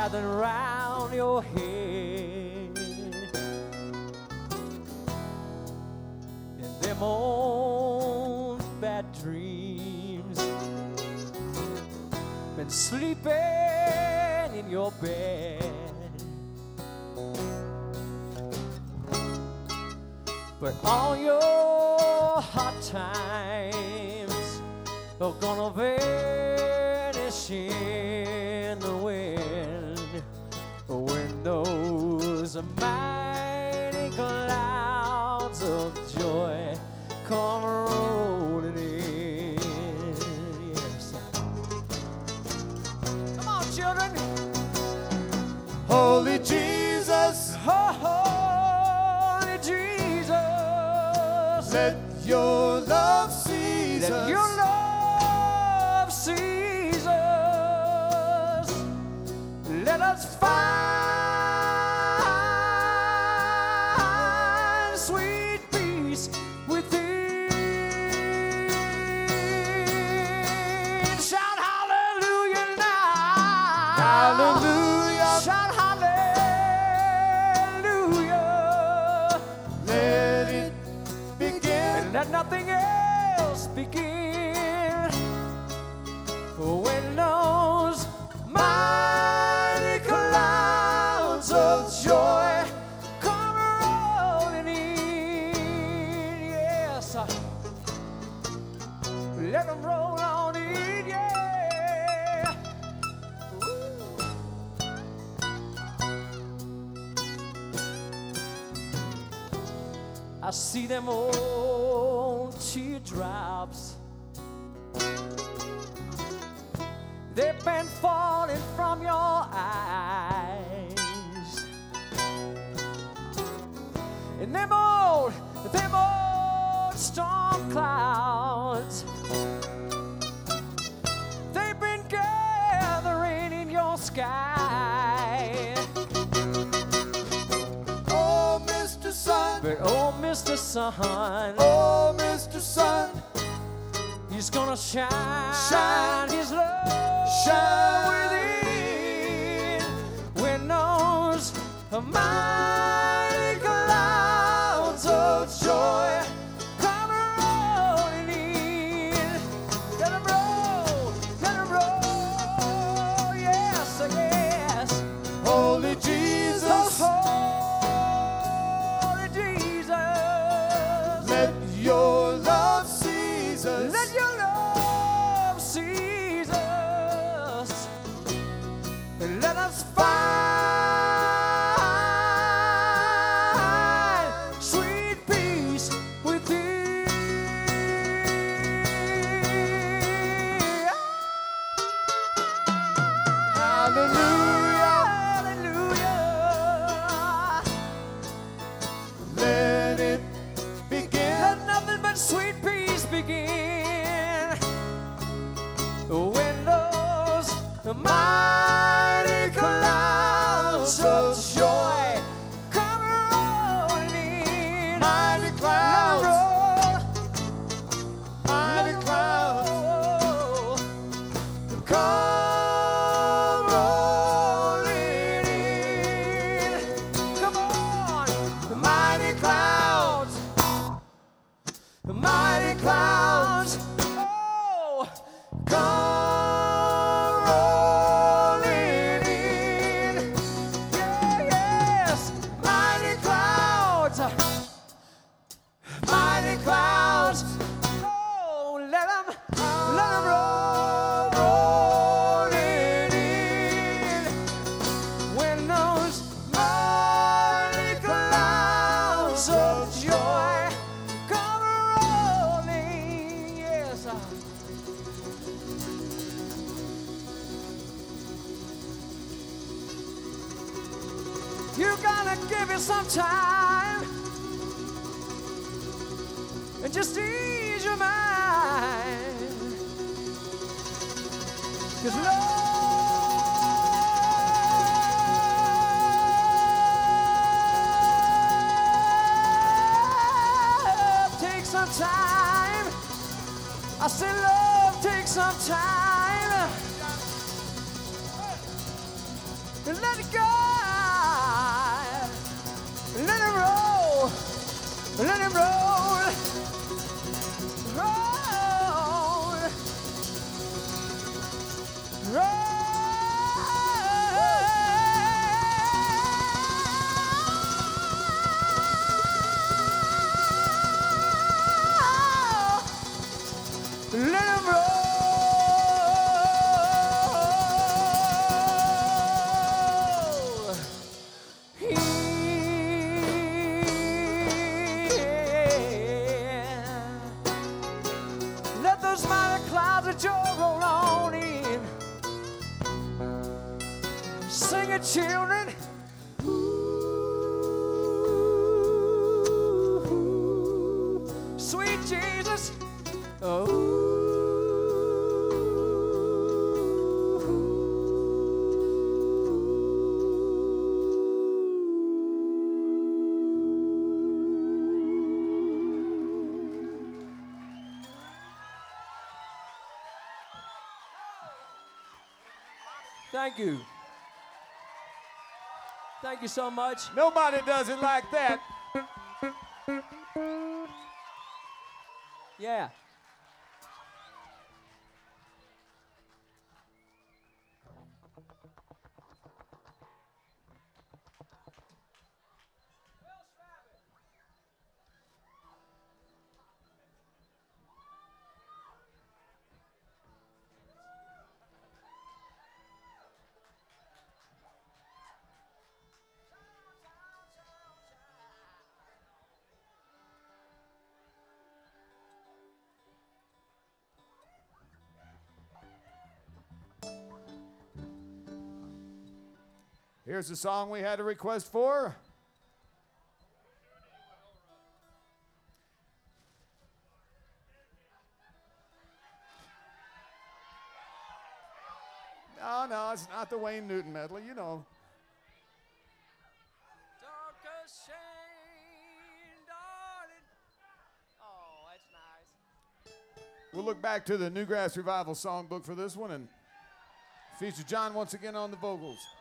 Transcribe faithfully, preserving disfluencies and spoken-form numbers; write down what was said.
gathering round your head. And them old bad dreams been sleeping in your bed. But all your hard times are gonna vanish in the wind when those mighty clouds of joy come rolling in. Yes. Come on, children. Holy Jesus, Holy Jesus, let your love seize let us. your love seize us. Let us find sweet peace within. Shout hallelujah now. Hallelujah. Shout hallelujah. Let it begin. Let nothing else begin. When those mighty clouds of joy come rolling in, yes, let them roll on in, yeah. Ooh. I see them old teardrops. They've been falling from your eyes. And them old, them old storm clouds, they've been gathering in your sky. Oh, Mister Sun. But oh, Mister Sun, Oh, Mister Sun. He's gonna shine, Shine. His love Shine. within when those mighty clouds of joy come rolling in. Let 'em roll, let 'em roll, yes, yes. Holy Jesus, Holy Jesus, let your love seize us. let your love seize us, and let us find sweet peace within. Hallelujah. Hallelujah. Let it begin. Let nothing but sweet peace begin when those mighty clouds of joy come rolling in. Mighty clouds. Mighty clouds. Come rolling in. Come on, the mighty clouds. The mighty clouds, oh, come rolling in. Yeah, yes, mighty clouds, mighty clouds, oh, let them, let them roll, rolling in. When those mighty clouds of joy come rolling, yes. You gotta give it some time and just ease your mind. 'Cause love takes some time. I said love takes some time. And children. Sweet Jesus. Thank you. Thank you so much. Nobody does it like that. Yeah. Here's the song we had a request for. No, no, it's not the Wayne Newton medley, you know. Darkest shame, darling. Oh, that's nice. We'll look back to the Newgrass Revival songbook for this one and feature John once again on the vocals.